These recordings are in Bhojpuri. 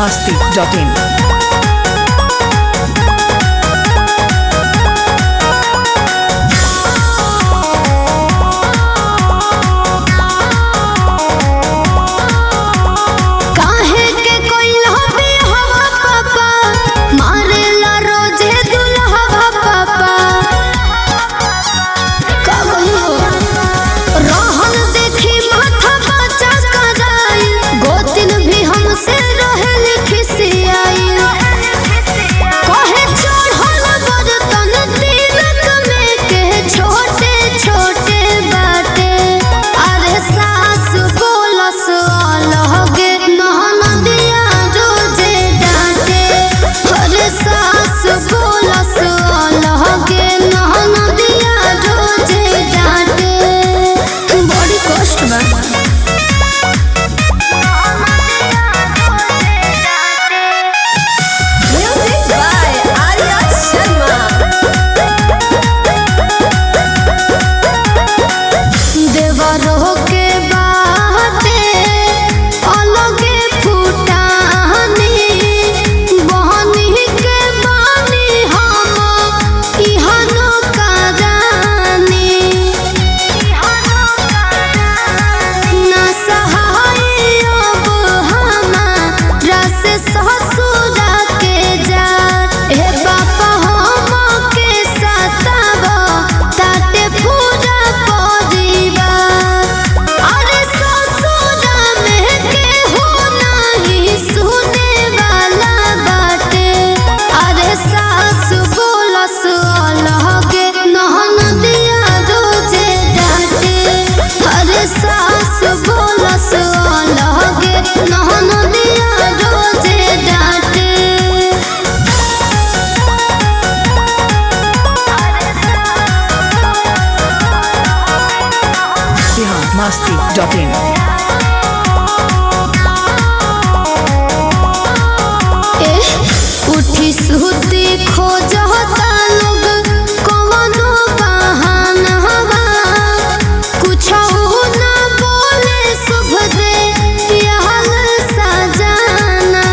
biharmasti.in biharmasti.in उठी सुती खोजता लोग कवनो बहाना कुछ ना बोले शुभ दे हाल सजाना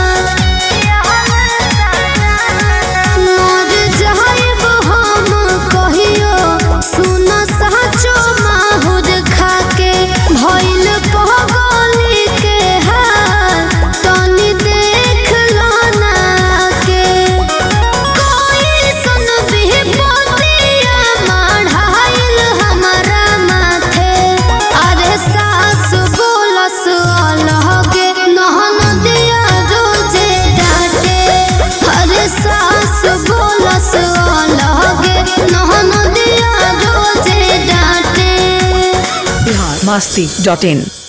मर जाइब हम कहियो सुन साचो माहुर खाके भइल पगली के हाल तनी देख लो ना के कोई सुन भी पतिया मढ़ाइल हमारा माथे अरे सास बोलस अलगे नहन दिया रोजे डांटे अरे सास बोलस अलगे नहन दिया रोजे डांटे biharmasti.in